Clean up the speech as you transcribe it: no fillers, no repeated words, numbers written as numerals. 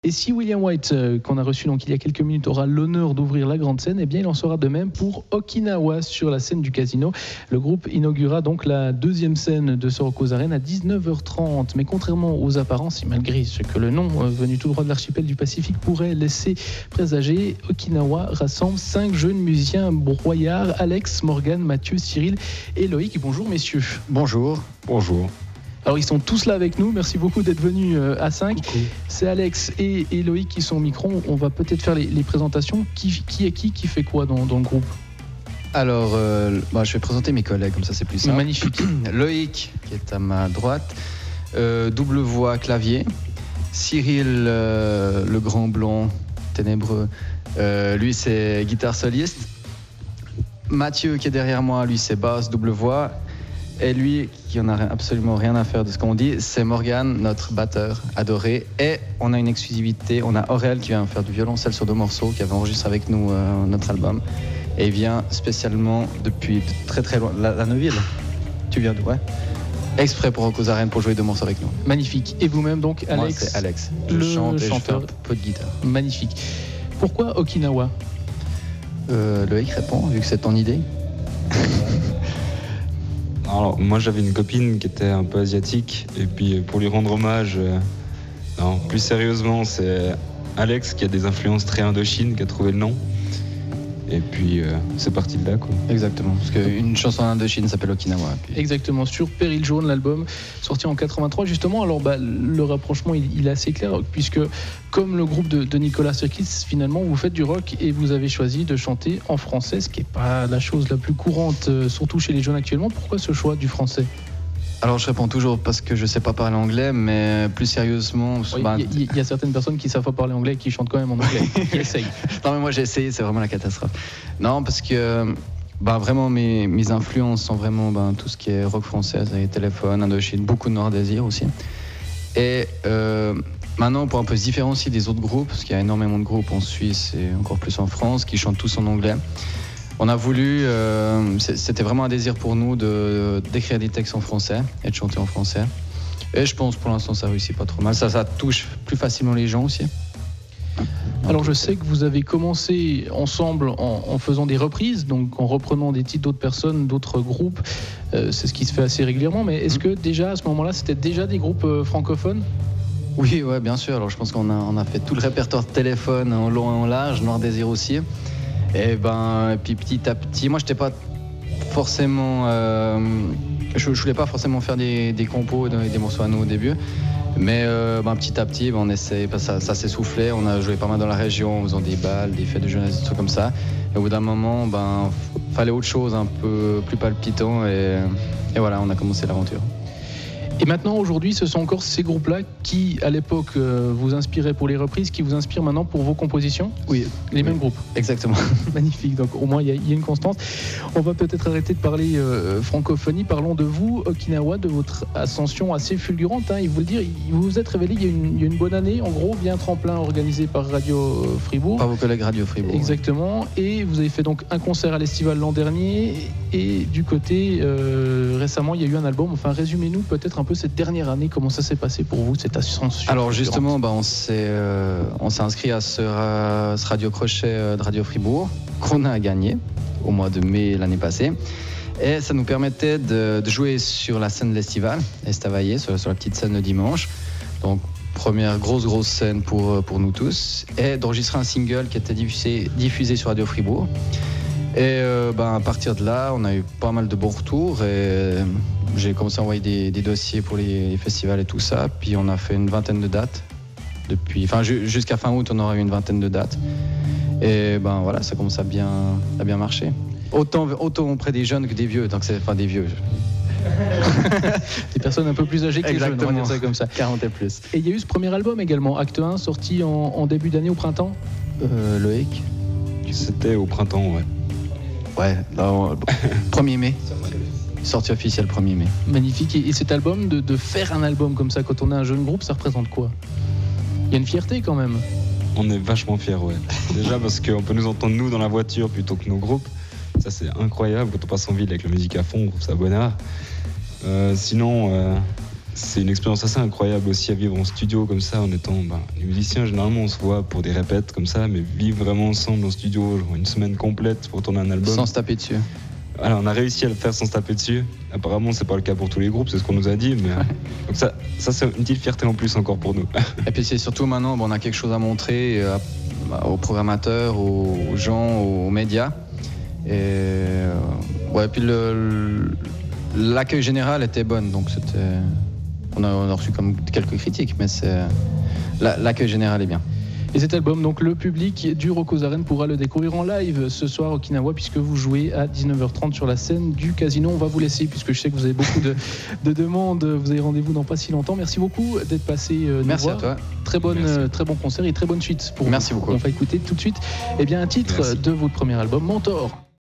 Et si William White, qu'on a reçu donc il y a quelques minutes, aura l'honneur d'ouvrir la grande scène, eh bien il en sera de même pour Okinawa sur la scène du Casino. Le groupe inaugurera donc la deuxième scène de Soroko's Arena à 19h30. Mais contrairement aux apparences, et malgré ce que le nom venu tout droit de l'archipel du Pacifique pourrait laisser présager, Okinawa rassemble 5 jeunes musiciens broyards: Alex, Morgan, Mathieu, Cyril et Loïc. Bonjour messieurs. Bonjour. Bonjour. Alors ils sont tous là avec nous, merci beaucoup d'être venus à 5. Coucou. C'est Alex et Loïc qui sont au micro. On va peut-être faire les présentations. Qui est qui fait quoi dans le groupe? Alors, je vais présenter mes collègues, comme ça c'est plus simple. Magnifique. Loïc, qui est à ma droite, double voix clavier. Cyril, le grand blond ténébreux, lui c'est guitare soliste. Mathieu, qui est derrière moi, lui c'est basse, double voix. Et lui, qui en a absolument rien à faire de ce qu'on dit, c'est Morgan, notre batteur adoré. Et on a une exclusivité, on a Aurel qui vient faire du violoncelle sur 2 morceaux, qui avait enregistré avec nous notre album. Et il vient spécialement depuis très très loin, la Neuville. Tu viens d'où? Ouais. Exprès pour Soroko's Arena pour jouer 2 morceaux avec nous. Magnifique. Et vous-même donc, Alex? Moi c'est Alex. Je le chante et chanteur. je fais un peu de guitare. Magnifique. Pourquoi Okinawa? Loïc répond, vu que c'est ton idée. Alors, moi j'avais une copine qui était un peu asiatique, et puis pour lui rendre hommage, plus sérieusement, c'est Alex qui a des influences très Indochine qui a trouvé le nom. Et puis c'est parti de là, quoi. Exactement, parce qu'une chanson d'Indochine s'appelle Okinawa. Puis... Exactement, sur Péril Jaune, l'album sorti en 83 justement. Alors le rapprochement il est assez clair, puisque comme le groupe de Nicolas Sirkis, finalement vous faites du rock et vous avez choisi de chanter en français, ce qui n'est pas la chose la plus courante, surtout chez les jeunes actuellement. Pourquoi ce choix du français? Alors je réponds toujours parce que je ne sais pas parler anglais, mais plus sérieusement... Il y a certaines personnes qui ne savent pas parler anglais et qui chantent quand même en anglais, qui essayent. Non mais moi j'ai essayé, c'est vraiment la catastrophe. Non, parce que vraiment mes influences sont vraiment tout ce qui est rock français, Téléphone, Indochine, beaucoup de Nord-Désir aussi. Et maintenant, pour un peu se différencier des autres groupes, parce qu'il y a énormément de groupes en Suisse et encore plus en France qui chantent tous en anglais, on a voulu, c'était vraiment un désir pour nous d'écrire des textes en français et de chanter en français. Et je pense pour l'instant ça réussit pas trop mal. Ça touche plus facilement les gens aussi. Alors je sais que vous avez commencé ensemble en faisant des reprises, donc en reprenant des titres d'autres personnes, d'autres groupes. C'est ce qui se fait assez régulièrement. Mais est-ce que déjà à ce moment-là, c'était déjà des groupes francophones? Oui, ouais, bien sûr. Alors je pense qu'on a fait tout le répertoire de Téléphone en long et en large, Nord-Désir aussi. Et puis petit à petit, moi j'étais pas forcément, je voulais pas forcément faire des compos, des morceaux à nous au début, mais petit à petit, on essaie, ça s'essoufflait, on a joué pas mal dans la région, en faisant des balles, des fêtes de jeunesse, des trucs comme ça. Et au bout d'un moment, fallait autre chose, un peu plus palpitant, et voilà, on a commencé l'aventure. Et maintenant, aujourd'hui, ce sont encore ces groupes-là qui, à l'époque, vous inspiraient pour les reprises, qui vous inspirent maintenant pour vos compositions? Oui. Les mêmes groupes? Exactement. Magnifique, donc au moins il y a une constance. On va peut-être arrêter de parler francophonie, parlons de vous, Okinawa, de votre ascension assez fulgurante. Il faut le dire, vous vous êtes révélé il y a une bonne année, en gros, via un tremplin organisé par Radio Fribourg. Par vos collègues Radio Fribourg. Exactement, et vous avez fait donc un concert à l'Estival l'an dernier, et du côté, récemment, il y a eu un album. Enfin, résumez-nous peut-être un peu cette dernière année, comment ça s'est passé pour vous, cette ascension? Alors justement, on s'est inscrit à ce radio crochet de Radio Fribourg qu'on a gagné au mois de mai l'année passée, et ça nous permettait de jouer sur la scène de l'Estival, Estavayer, sur la petite scène le dimanche. Donc première grosse scène pour nous tous, et d'enregistrer un single qui était diffusé sur Radio Fribourg. Et à partir de là, on a eu pas mal de bons retours, et j'ai commencé à envoyer des dossiers pour les festivals et tout ça. Puis on a fait une vingtaine de dates. Jusqu'à fin août, on aura eu une vingtaine de dates. Et voilà, ça commence à bien marcher. Autant auprès des jeunes que des vieux, donc des vieux. Des personnes un peu plus âgées que les jeunes, on va dire ça comme ça. 40 et plus. Et il y a eu ce premier album également, Acte 1, sorti en début d'année, au printemps. Loïc? C'était au printemps, ouais. Ouais, 1er mai. Sortie officielle 1er mai. Magnifique. Et cet album, de faire un album comme ça quand on est un jeune groupe, ça représente quoi? Il y a une fierté quand même. On est vachement fiers, ouais. Déjà parce qu'on peut nous entendre nous dans la voiture plutôt que nos groupes. Ça c'est incroyable, quand on passe en ville avec la musique à fond, on trouve ça bonnard. Sinon, c'est une expérience assez incroyable aussi à vivre en studio comme ça, en étant les musiciens. Généralement, on se voit pour des répètes comme ça, mais vivre vraiment ensemble en studio, genre une semaine complète pour tourner un album. Sans se taper dessus. Alors, on a réussi à le faire sans se taper dessus. Apparemment, c'est pas le cas pour tous les groupes, c'est ce qu'on nous a dit. Mais donc ça c'est une petite fierté en plus encore pour nous. Et puis c'est surtout maintenant, on a quelque chose à montrer aux programmateurs, aux gens, aux médias. Et puis l'accueil général était bon, donc on a reçu comme quelques critiques, mais l'accueil général est bien. Et cet album, donc le public du Rocos Arène pourra le découvrir en live ce soir au Okinawa, puisque vous jouez à 19h30 sur la scène du Casino. On va vous laisser, puisque je sais que vous avez beaucoup de demandes. Vous avez rendez-vous dans pas si longtemps. Merci beaucoup d'être passé nous Merci voir. à toi. Très bon concert et très bonne suite pour Merci vous. beaucoup. On va écouter tout de suite un titre de votre premier album, Mentor.